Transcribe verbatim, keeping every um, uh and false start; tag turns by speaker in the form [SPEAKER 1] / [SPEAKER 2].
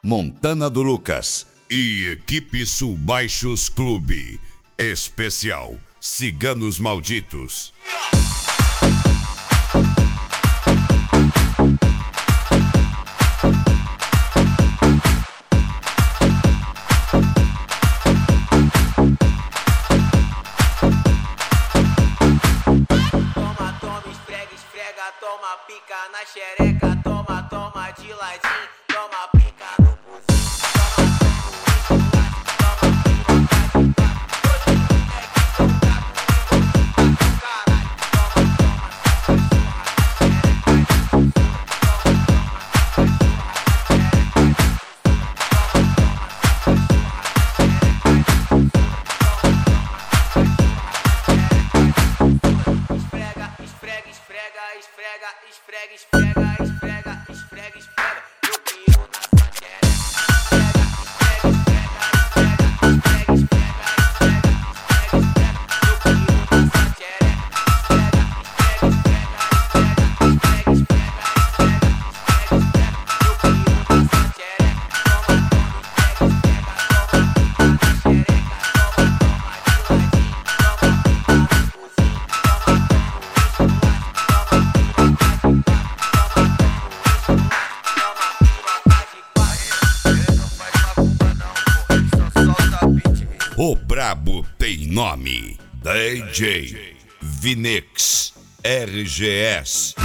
[SPEAKER 1] Montana do Lucas e Equipe Sul Baixos Clube. Especial Ciganos Malditos.
[SPEAKER 2] Toma pica na xereca, toma, toma de ladinho, toma pica no buzinho, esfrega, esfrega, esfrega, esfrega, esfrega, esfrega, esfrega, eu piro na sua xereca.
[SPEAKER 1] O brabo tem nome. D J Vinex R G S.